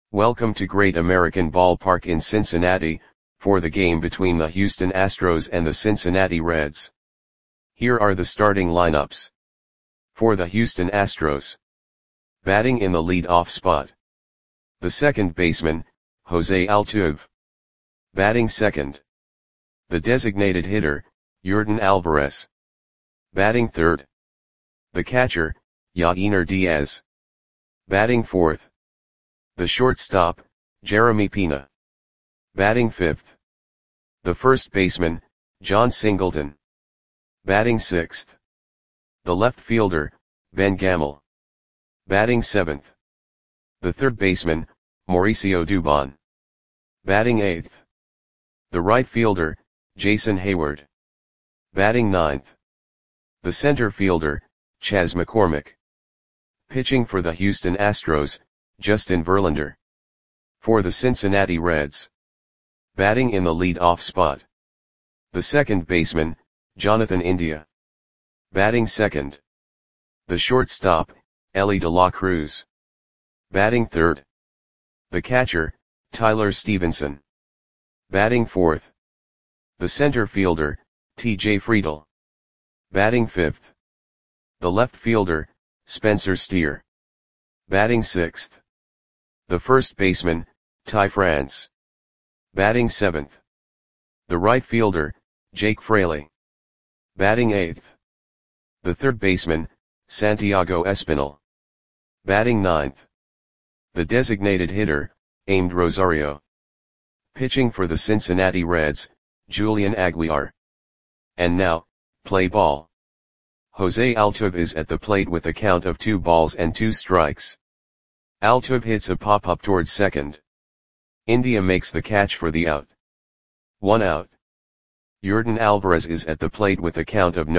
Welcome to Great American Ballpark in Cincinnati, for the game between the Houston Astros and the Cincinnati Reds. Here are the starting lineups. For the Houston Astros. Batting in the lead-off spot. The second baseman, Jose Altuve. Batting second. The designated hitter, Yordan Alvarez. Batting third. The catcher, Yainer Diaz. Batting fourth. The shortstop, Jeremy Pena. Batting fifth. The first baseman, Jon Singleton. Batting sixth. The left fielder, Ben Gamel. Batting seventh. The third baseman, Mauricio Dubon. Batting eighth. The right fielder, Jason Heyward. Batting ninth. The center fielder, Chas McCormick. Pitching for the Houston Astros, Justin Verlander. For the Cincinnati Reds. Batting in the lead-off spot. The second baseman, Jonathan India. Batting second. The shortstop, Elly De La Cruz. Batting third. The catcher, Tyler Stevenson. Batting fourth. The center fielder, T.J. Friedl. Batting fifth. The left fielder, Spencer Steer. Batting sixth. The first baseman, Ty France. Batting seventh. The right fielder, Jake Fraley. Batting eighth. The third baseman, Santiago Espinal. Batting ninth. The designated hitter, Amed Rosario. Pitching for the Cincinnati Reds, Julian Aguilar. And now, play ball. Jose Altuve is at the plate with a count of 2-2. Altuve hits a pop-up towards second. India makes the catch for the out. 1 out. Yordan Alvarez is at the plate with a count of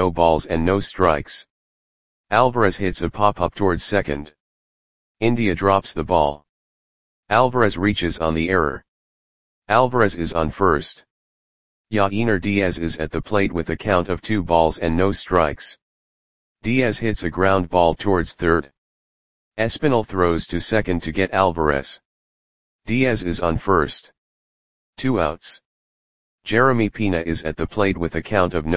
0-0. Alvarez hits a pop-up towards second. India drops the ball. Alvarez reaches on the error. Alvarez is on first. Yainer Diaz is at the plate with a count of 2-0. Diaz hits a ground ball towards third. Espinal throws to second to get Alvarez. Diaz is on first. 2 outs. Jeremy Pena is at the plate with a count of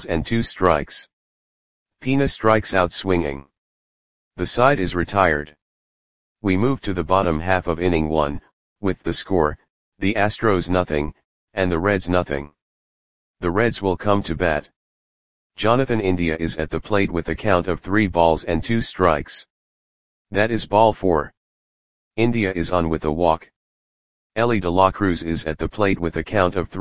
0-2. Pena strikes out swinging. The side is retired. We move to the bottom half of inning 1, with the score, the Astros 0, and the Reds 0. The Reds will come to bat. Jonathan India is at the plate with a count of 3-2. That is ball 4. India is on with a walk. Elly De La Cruz is at the plate with a count of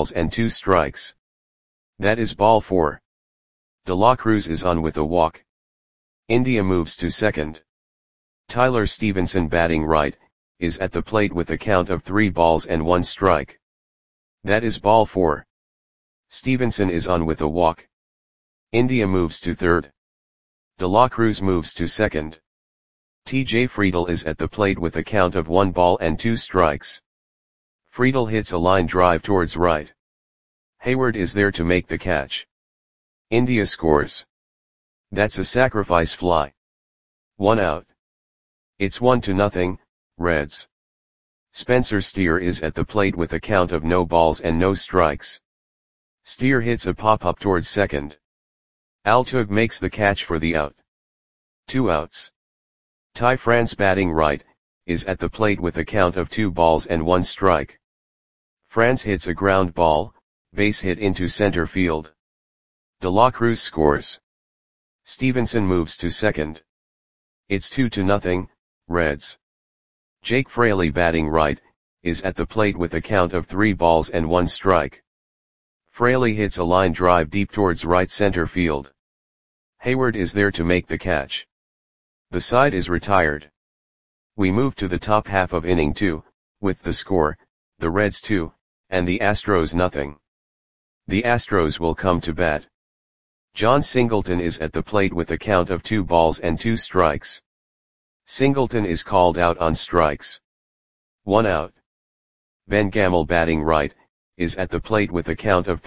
3-2. That is ball 4. De La Cruz is on with a walk. India moves to second. Tyler Stevenson, batting right, is at the plate with a count of 3-1. That is ball 4. Stevenson is on with a walk. India moves to third. De La Cruz moves to second. T.J. Friedl is at the plate with a count of 1-2. Friedl hits a line drive towards right. Heyward is there to make the catch. India scores. That's a sacrifice fly. 1 out. It's 1-0, Reds. Spencer Steer is at the plate with a count of 0-0. Steer hits a pop-up towards second. Altuve makes the catch for the out. 2 outs. Ty France, batting right, is at the plate with a count of 2-1. France hits a ground ball, base hit into center field. De La Cruz scores. Stevenson moves to second. It's 2-0, Reds. Jake Fraley, batting right, is at the plate with a count of 3-1. Fraley hits a line drive deep towards right center field. Heyward is there to make the catch. The side is retired. We move to the top half of inning 2, with the score, the Reds 2, and the Astros 0. The Astros will come to bat. Jon Singleton is at the plate with a count of 2-2. Singleton is called out on strikes. 1 out. Ben Gamel, batting right, is at the plate with a count of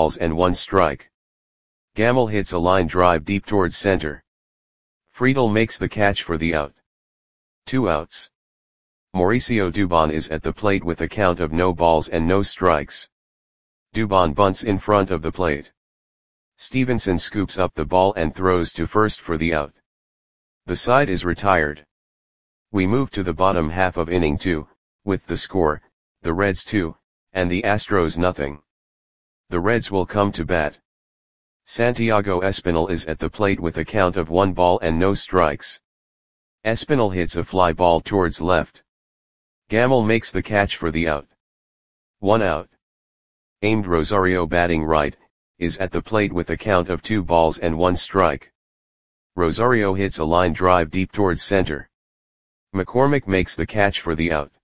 3-1. Gamel hits a line drive deep towards center. Friedl makes the catch for the out. 2 outs. Mauricio Dubon is at the plate with a count of no balls and no strikes. Dubon bunts in front of the plate. Stevenson scoops up the ball and throws to first for the out. The side is retired. We move to the bottom half of inning 2, with the score, the Reds 2, and the Astros nothing. The Reds will come to bat. Santiago Espinal is at the plate with a count of 1 ball and no strikes. Espinal hits a fly ball towards left. Gamble makes the catch for the out. 1 out. Aimed Rosario batting right, is at the plate with a count of 2 balls and 1 strike. Rosario hits a line drive deep towards center. McCormick makes the catch for the out.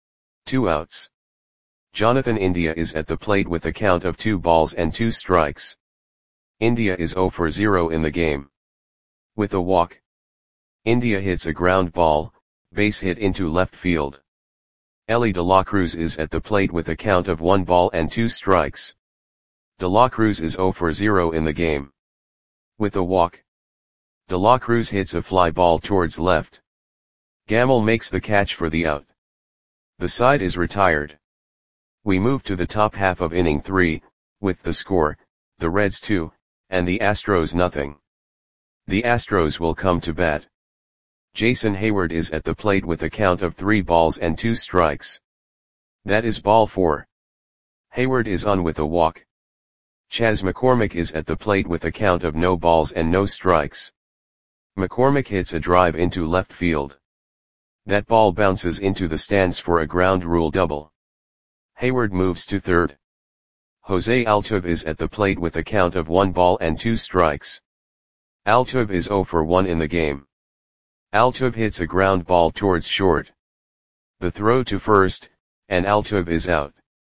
2 outs. Jonathan India is at the plate with a count of 2 balls and 2 strikes. India is 0 for 0 in the game. With a walk, India hits a ground ball, base hit into left field. Elly De La Cruz is at the plate with a count of 1 ball and 2 strikes. De La Cruz is 0 for 0 in the game. With a walk, De La Cruz hits a fly ball towards left. Gamble makes the catch for the out. The side is retired. We move to the top half of inning 3, with the score, the Reds 2, and the Astros nothing. The Astros will come to bat. Jason Hayward is at the plate with a count of 3 balls and 2 strikes. That is ball 4. Hayward is on with a walk. Chas McCormick is at the plate with a count of no balls and no strikes. McCormick hits a drive into left field. That ball bounces into the stands for a ground rule double. Hayward moves to third. Jose Altuve is at the plate with a count of 1 ball and 2 strikes. Altuve is 0 for 1 in the game. Altuve hits a ground ball towards short. The throw to first, and Altuve is out.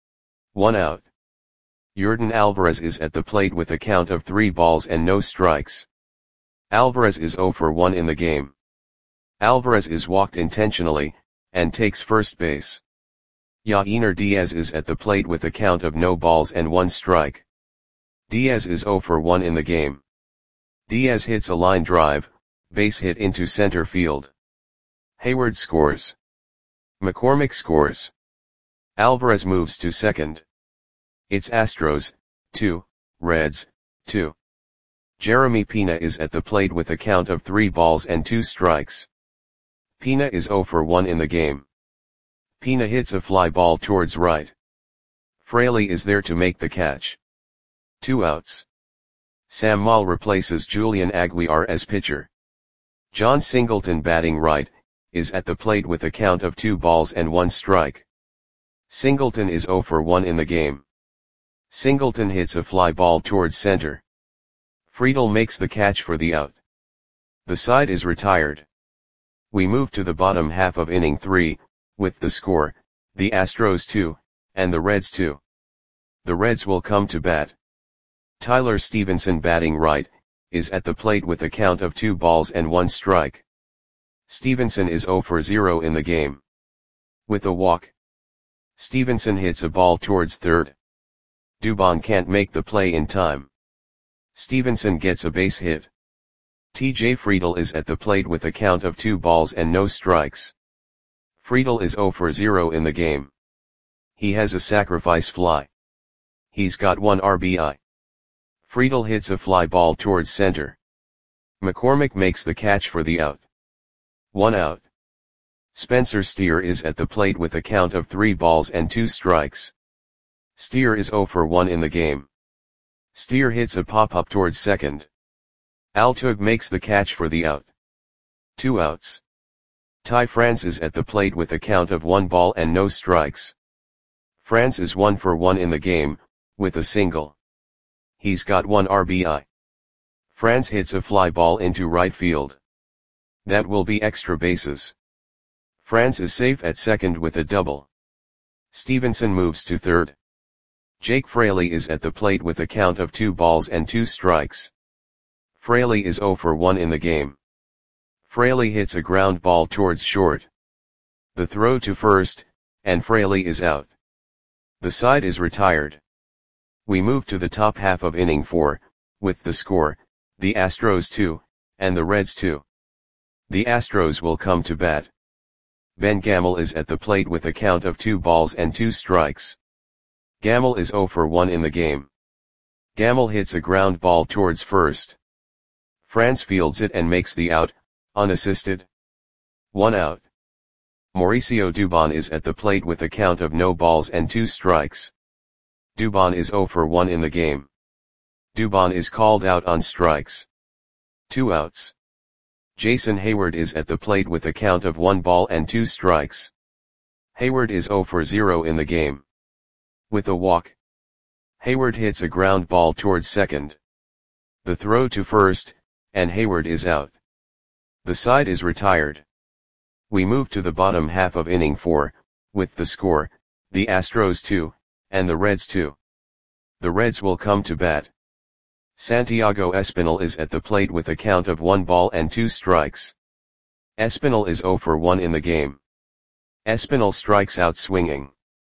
1 out. Yordan Alvarez is at the plate with a count of 3 balls and no strikes. Alvarez is 0 for 1 in the game. Alvarez is walked intentionally, and takes first base. Yainer Diaz is at the plate with a count of no balls and 1 strike. Diaz is 0 for 1 in the game. Diaz hits a line drive, base hit into center field. Hayward scores. McCormick scores. Alvarez moves to second. It's Astros, 2, Reds, 2. Jeremy Pena is at the plate with a count of 3 balls and 2 strikes. Pena is 0 for 1 in the game. Pena hits a fly ball towards right. Fraley is there to make the catch. 2 outs. Sam Moll replaces Julian Aguiar as pitcher. John Singleton batting right, is at the plate with a count of 2 balls and 1 strike. Singleton is 0 for 1 in the game. Singleton hits a fly ball towards center. Friedl makes the catch for the out. The side is retired. We move to the bottom half of inning 3, with the score, the Astros 2, and the Reds 2. The Reds will come to bat. Tyler Stevenson batting right, is at the plate with a count of 2 balls and 1 strike. Stevenson is 0 for 0 in the game. With a walk, Stevenson hits a ball towards third. Dubon can't make the play in time. Stevenson gets a base hit. TJ Friedl is at the plate with a count of 2 balls and no strikes. Friedl is 0 for 0 in the game. He has a sacrifice fly. He's got 1 RBI. Friedl hits a fly ball towards center. McCormick makes the catch for the out. 1 out. Spencer Steer is at the plate with a count of 3 balls and 2 strikes. Steer is 0 for 1 in the game. Steer hits a pop-up towards second. Altuve makes the catch for the out. 2 outs. Ty France is at the plate with a count of 1 ball and no strikes. France is 1 for 1 in the game, with a single. He's got 1 RBI. France hits a fly ball into right field. That will be extra bases. France is safe at second with a double. Stevenson moves to third. Jake Fraley is at the plate with a count of 2 balls and 2 strikes. Fraley is 0 for 1 in the game. Fraley hits a ground ball towards short. The throw to first, and Fraley is out. The side is retired. We move to the top half of inning 4, with the score, the Astros 2, and the Reds 2. The Astros will come to bat. Ben Gamel is at the plate with a count of 2 balls and 2 strikes. Gamel is 0 for 1 in the game. Gamel hits a ground ball towards first. Franz fields it and makes the out, unassisted. 1 out. Mauricio Dubon is at the plate with a count of no balls and 2 strikes. Dubon is 0 for 1 in the game. Dubon is called out on strikes. 2 outs. Jason Hayward is at the plate with a count of 1 ball and 2 strikes. Hayward is 0 for 0 in the game. With a walk. Hayward hits a ground ball towards second. The throw to first, and Hayward is out. The side is retired. We move to the bottom half of inning 4, with the score, the Astros 2, and the Reds 2. The Reds will come to bat. Santiago Espinal is at the plate with a count of 1 ball and 2 strikes. Espinal is 0 for 1 in the game. Espinal strikes out swinging.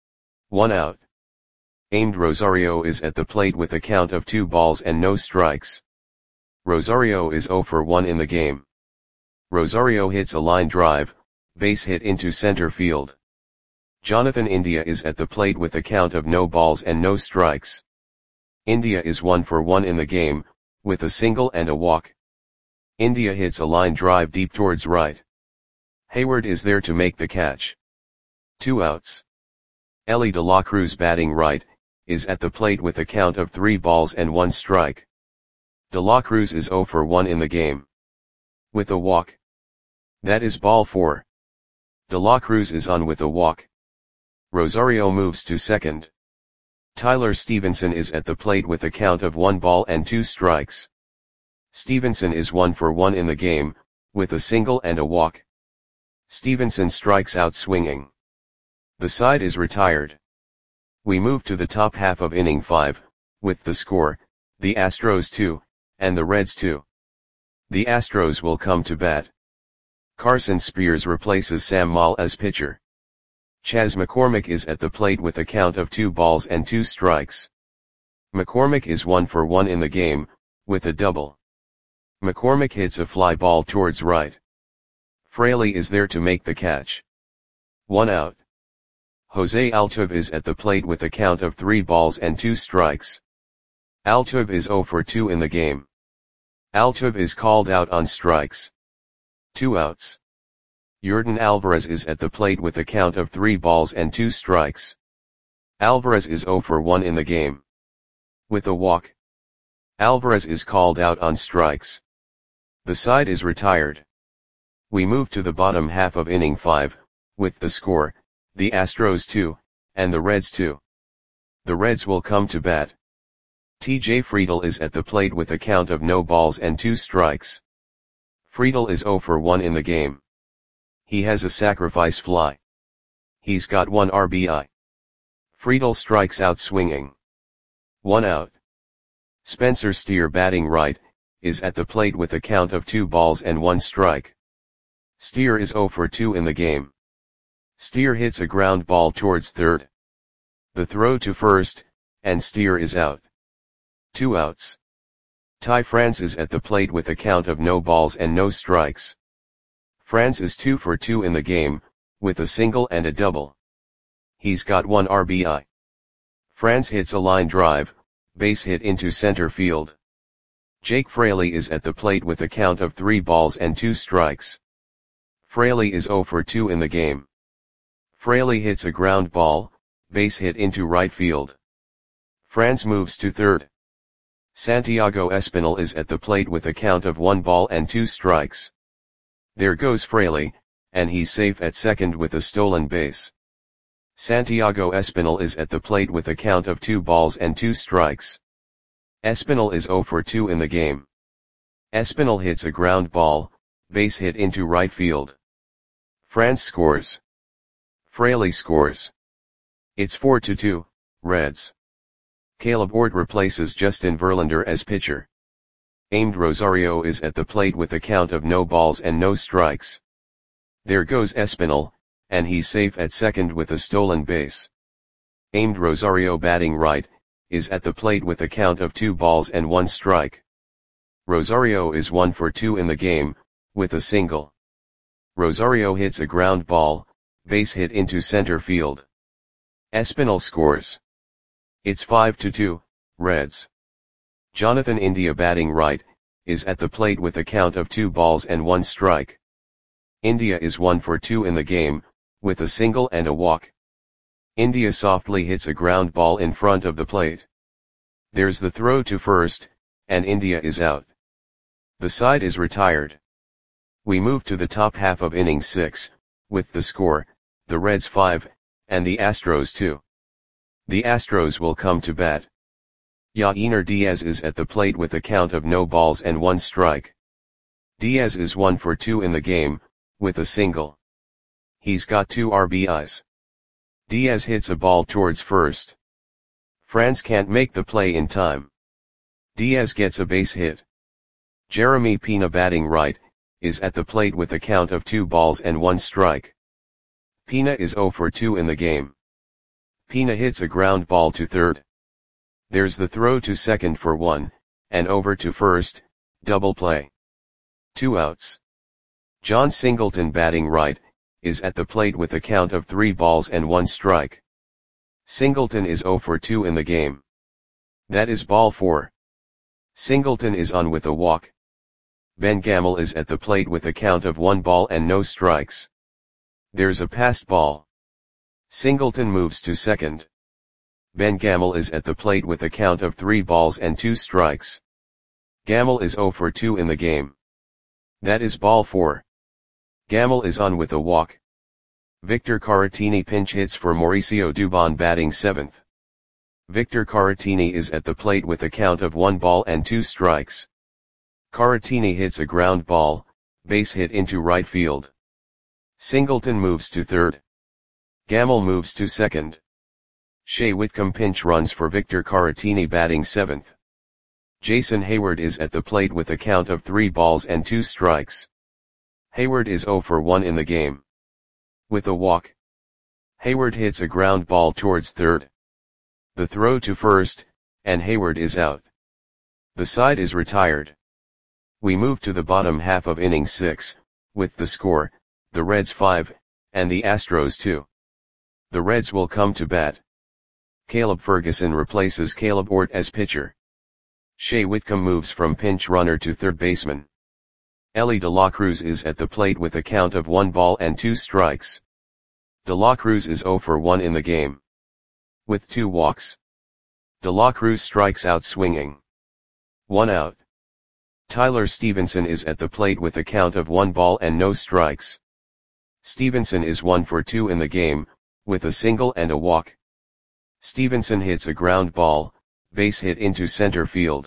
1 out. Aimed Rosario is at the plate with a count of 2 balls and no strikes. Rosario is 0 for 1 in the game. Rosario hits a line drive, base hit into center field. Jonathan India is at the plate with a count of no balls and no strikes. India is 1 for 1 in the game, with a single and a walk. India hits a line drive deep towards right. Hayward is there to make the catch. 2 outs. Ellie De La Cruz, batting right, is at the plate with a count of 3 balls and 1 strike. De La Cruz is 0 for 1 in the game. With a walk. That is ball 4. De La Cruz is on with a walk. Rosario moves to second. Tyler Stevenson is at the plate with a count of 1 ball and 2 strikes. Stevenson is 1 for 1 in the game, with a single and a walk. Stevenson strikes out swinging. The side is retired. We move to the top half of inning 5, with the score, the Astros 2, and the Reds 2. The Astros will come to bat. Carson Spears replaces Sam Moll as pitcher. Chas McCormick is at the plate with a count of 2 balls and 2 strikes. McCormick is 1 for 1 in the game, with a double. McCormick hits a fly ball towards right. Fraley is there to make the catch. 1 out. Jose Altuve is at the plate with a count of 3 balls and 2 strikes. Altuve is 0 for 2 in the game. Altuve is called out on strikes. 2 outs. Yordan Alvarez is at the plate with a count of 3 balls and 2 strikes. Alvarez is 0 for 1 in the game. With a walk. Alvarez is called out on strikes. The side is retired. We move to the bottom half of inning 5, with the score, the Astros 2, and the Reds 2. The Reds will come to bat. TJ Friedel is at the plate with a count of no balls and 2 strikes. Friedel is 0 for 1 in the game. He has a sacrifice fly. He's got 1 RBI. Friedel strikes out swinging. 1 out. Spencer Steer, batting right, is at the plate with a count of 2 balls and 1 strike. Steer is 0 for 2 in the game. Steer hits a ground ball towards third. The throw to first, and Steer is out. 2 outs. Ty France is at the plate with a count of no balls and no strikes. France is 2 for 2 in the game, with a single and a double. He's got 1 RBI. France hits a line drive, base hit into center field. Jake Fraley is at the plate with a count of 3 balls and 2 strikes. Fraley is 0 for 2 in the game. Fraley hits a ground ball, base hit into right field. France moves to third. Santiago Espinal is at the plate with a count of 1 ball and 2 strikes. There goes Fraley, and he's safe at second with a stolen base. Santiago Espinal is at the plate with a count of 2 balls and 2 strikes. Espinal is 0 for 2 in the game. Espinal hits a ground ball, base hit into right field. France scores. Fraley scores. It's 4-2, Reds. Caleb Ord replaces Justin Verlander as pitcher. Aimed Rosario is at the plate with a count of no balls and no strikes. There goes Espinal, and he's safe at second with a stolen base. Aimed Rosario, batting right, is at the plate with a count of 2 balls and 1 strike. Rosario is 1 for 2 in the game, with a single. Rosario hits a ground ball, base hit into center field. Espinal scores. It's 5-2, Reds. Jonathan India batting right, is at the plate with a count of 2 balls and 1 strike. India is 1 for 2 in the game, with a single and a walk. India softly hits a ground ball in front of the plate. There's the throw to first, and India is out. The side is retired. We move to the top half of inning 6, with the score, the Reds 5, and the Astros 2. The Astros will come to bat. Yainer Diaz is at the plate with a count of no balls and 1 strike. Diaz is 1 for 2 in the game, with a single. He's got 2 RBIs. Diaz hits a ball towards first. France can't make the play in time. Diaz gets a base hit. Jeremy Pina batting right, is at the plate with a count of 2 balls and 1 strike. Pina is 0 for 2 in the game. Pina hits a ground ball to third. There's the throw to second for 1, and over to first, double play. 2 outs. John Singleton batting right, is at the plate with a count of 3 balls and 1 strike. Singleton is 0 for 2 in the game. That is ball 4. Singleton is on with a walk. Ben Gamel is at the plate with a count of 1 ball and no strikes. There's a passed ball. Singleton moves to second. Ben Gamel is at the plate with a count of 3 balls and 2 strikes. Gamel is 0 for 2 in the game. That is ball 4. Gamel is on with a walk. Victor Caratini pinch hits for Mauricio Dubon batting 7th. Victor Caratini is at the plate with a count of 1 ball and 2 strikes. Caratini hits a ground ball, base hit into right field. Singleton moves to third. Gamel moves to second. Shea Whitcomb pinch runs for Victor Caratini batting 7th. Jason Hayward is at the plate with a count of 3 balls and 2 strikes. Hayward is 0 for 1 in the game. With a walk. Hayward hits a ground ball towards third. The throw to first, and Hayward is out. The side is retired. We move to the bottom half of inning 6, with the score, the Reds 5, and the Astros 2. The Reds will come to bat. Caleb Ferguson replaces Caleb Ort as pitcher. Shea Whitcomb moves from pinch runner to third baseman. Elly De La Cruz is at the plate with a count of 1 ball and 2 strikes. De La Cruz is 0 for 1 in the game. With 2 walks. De La Cruz strikes out swinging. 1 out. Tyler Stevenson is at the plate with a count of 1 ball and no strikes. Stevenson is 1 for 2 in the game, with a single and a walk. Stevenson hits a ground ball, base hit into center field.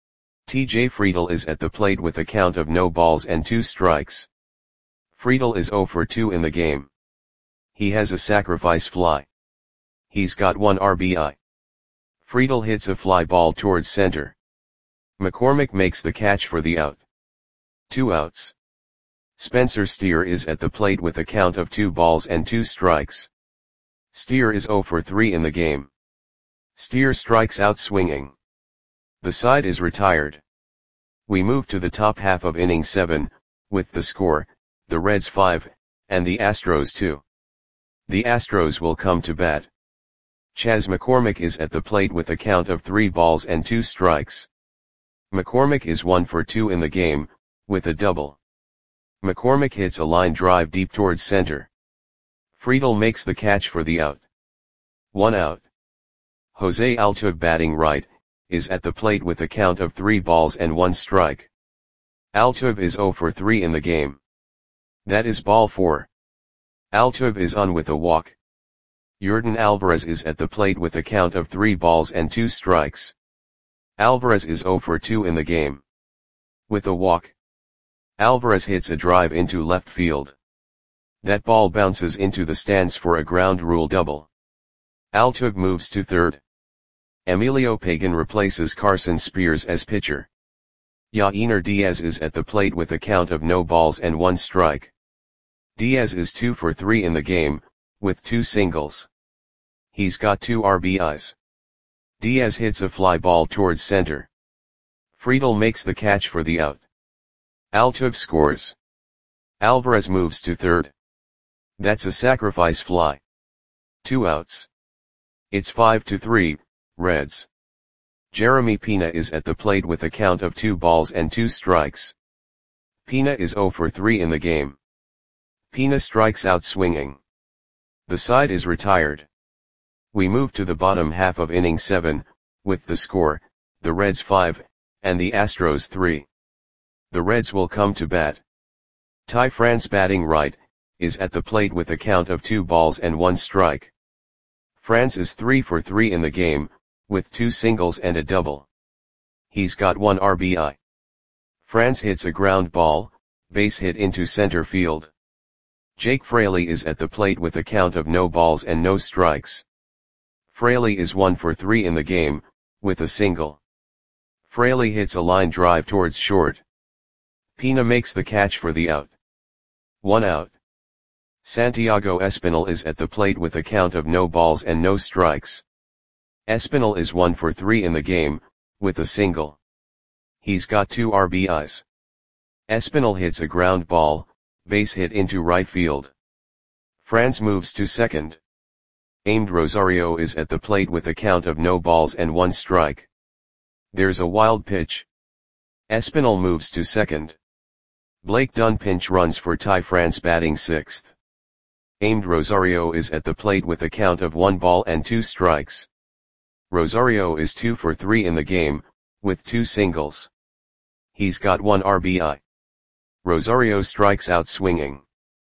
TJ Friedl is at the plate with a count of no balls and 2 strikes. Friedl is 0 for 2 in the game. He has a sacrifice fly. He's got 1 RBI. Friedl hits a fly ball towards center. McCormick makes the catch for the out. 2 outs. Spencer Steer is at the plate with a count of 2 balls and 2 strikes. Steer is 0 for 3 in the game. Steer strikes out swinging. The side is retired. We move to the top half of inning 7, with the score, the Reds 5, and the Astros 2. The Astros will come to bat. Chas McCormick is at the plate with a count of 3 balls and 2 strikes. McCormick is 1 for 2 in the game, with a double. McCormick hits a line drive deep towards center. Friedl makes the catch for the out. 1 out. Jose Altuve batting right, is at the plate with a count of 3 balls and 1 strike. Altuve is 0 for 3 in the game. That is ball 4. Altuve is on with a walk. Yordan Alvarez is at the plate with a count of 3 balls and 2 strikes. Alvarez is 0 for 2 in the game. With a walk. Alvarez hits a drive into left field. That ball bounces into the stands for a ground rule double. Altuve moves to third. Emilio Pagan replaces Carson Spears as pitcher. Yainer Diaz is at the plate with a count of no balls and 1 strike. Diaz is 2 for 3 in the game, with 2 singles. He's got 2 RBIs. Diaz hits a fly ball towards center. Friedl makes the catch for the out. Altuve scores. Alvarez moves to third. That's a sacrifice fly. 2 outs. It's 5-3, Reds. Jeremy Pena is at the plate with a count of 2 balls and 2 strikes. Pena is 0 for 3 in the game. Pena strikes out swinging. The side is retired. We move to the bottom half of inning 7, with the score, the Reds 5, and the Astros 3. The Reds will come to bat. Ty France, batting right, is at the plate with a count of 2 balls and 1 strike. France is 3 for 3 in the game, with 2 singles and a double. He's got 1 RBI. France hits a ground ball, base hit into center field. Jake Fraley is at the plate with a count of no balls and no strikes. Fraley is 1 for 3 in the game, with a single. Fraley hits a line drive towards short. Pena makes the catch for the out. 1 out. Santiago Espinal is at the plate with a count of no balls and no strikes. Espinal is 1 for 3 in the game, with a single. He's got 2 RBIs. Espinal hits a ground ball, base hit into right field. France moves to second. Aimed Rosario is at the plate with a count of no balls and 1 strike. There's a wild pitch. Espinal moves to second. Blake Dunn pinch runs for Ty France, batting sixth. Aimed Rosario is at the plate with a count of 1 ball and 2 strikes. Rosario is 2 for 3 in the game, with 2 singles. He's got 1 RBI. Rosario strikes out swinging.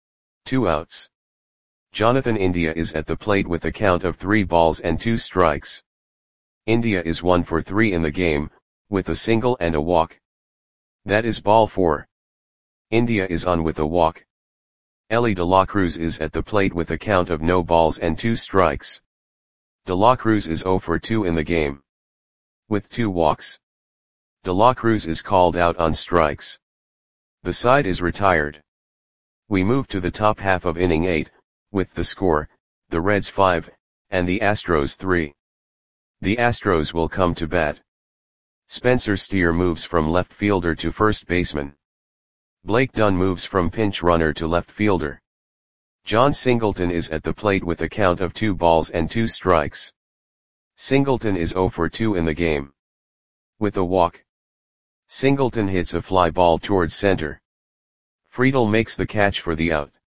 2 outs. Jonathan India is at the plate with a count of 3 balls and 2 strikes. India is 1 for 3 in the game, with a single and a walk. That is ball 4. India is on with a walk. Elly De La Cruz is at the plate with a count of no balls and 2 strikes. De La Cruz is 0 for 2 in the game, with 2 walks. De La Cruz is called out on strikes. The side is retired. We move to the top half of inning 8, with the score, the Reds 5, and the Astros 3. The Astros will come to bat. Spencer Steer moves from left fielder to first baseman. Blake Dunn moves from pinch runner to left fielder. John Singleton is at the plate with a count of 2 balls and 2 strikes. Singleton is 0 for 2 in the game, with a walk. Singleton hits a fly ball towards center. Friedel makes the catch for the out.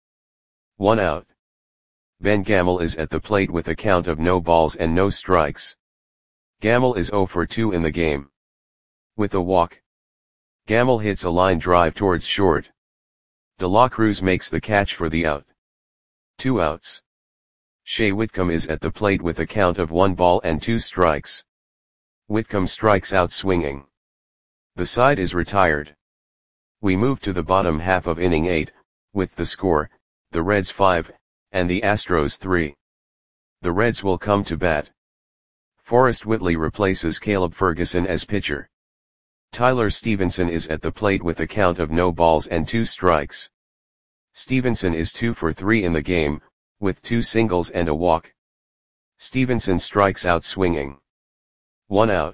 1 out. Ben Gamel is at the plate with a count of no balls and no strikes. Gamel is 0 for 2 in the game, with a walk. Gamel hits a line drive towards short. De La Cruz makes the catch for the out. 2 outs. Shea Whitcomb is at the plate with a count of 1 ball and 2 strikes. Whitcomb strikes out swinging. The side is retired. We move to the bottom half of inning 8, with the score, the Reds 5, and the Astros 3. The Reds will come to bat. Forrest Whitley replaces Caleb Ferguson as pitcher. Tyler Stevenson is at the plate with a count of no balls and 2 strikes. Stevenson is 2 for 3 in the game, with 2 singles and a walk. Stevenson strikes out swinging. 1 out.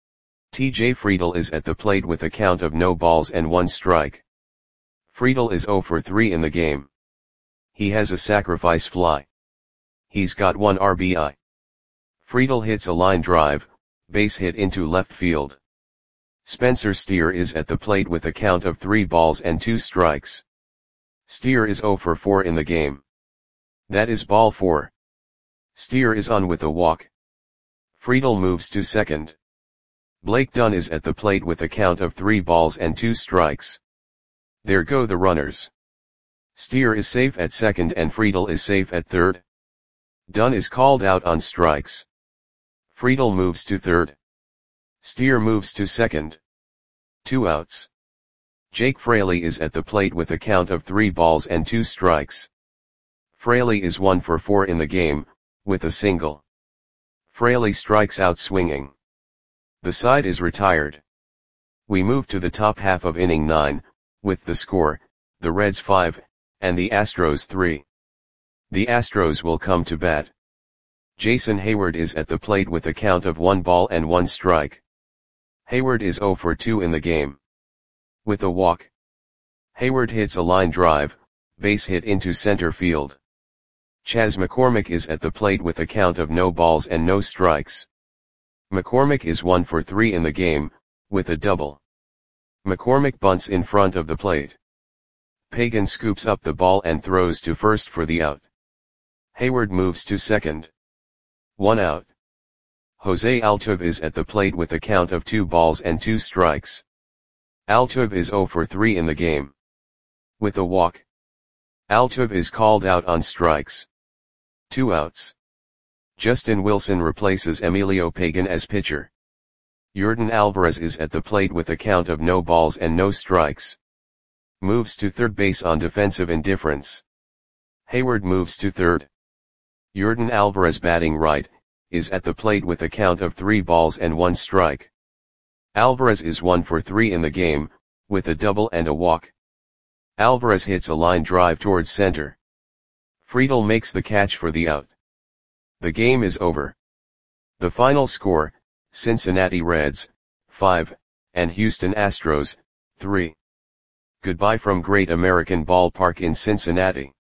TJ Friedel is at the plate with a count of no balls and 1 strike. Friedel is 0 for 3 in the game. He has a sacrifice fly. He's got 1 RBI. Friedel hits a line drive, base hit into left field. Spencer Steer is at the plate with a count of 3 balls and 2 strikes. Steer is 0 for 4 in the game. That is ball 4. Steer is on with a walk. Friedel moves to second. Blake Dunn is at the plate with a count of 3 balls and 2 strikes. There go the runners. Steer is safe at second and Friedel is safe at third. Dunn is called out on strikes. Friedel moves to third. Steer moves to second. 2 outs. Jake Fraley is at the plate with a count of 3 balls and 2 strikes. Fraley is 1 for 4 in the game, with a single. Fraley strikes out swinging. The side is retired. We move to the top half of inning 9, with the score, the Reds 5, and the Astros 3. The Astros will come to bat. Jason Hayward is at the plate with a count of 1 ball and 1 strike. Hayward is 0 for 2 in the game, with a walk. Hayward hits a line drive, base hit into center field. Chas McCormick is at the plate with a count of no balls and no strikes. McCormick is 1 for 3 in the game, with a double. McCormick bunts in front of the plate. Pagan scoops up the ball and throws to first for the out. Hayward moves to second. 1 out. Jose Altuve is at the plate with a count of 2 balls and 2 strikes. Altuve is 0 for 3 in the game. With a walk. Altuve is called out on strikes. 2 outs. Justin Wilson replaces Emilio Pagan as pitcher. Yordan Alvarez is at the plate with a count of no balls and no strikes. Moves to third base on defensive indifference. Hayward moves to third. Yordan Alvarez, batting right, is at the plate with a count of 3 balls and 1 strike. Alvarez is 1 for 3 in the game, with a double and a walk. Alvarez hits a line drive towards center. Friedl makes the catch for the out. The game is over. The final score, Cincinnati Reds, 5, and Houston Astros, 3. Goodbye from Great American Ballpark in Cincinnati.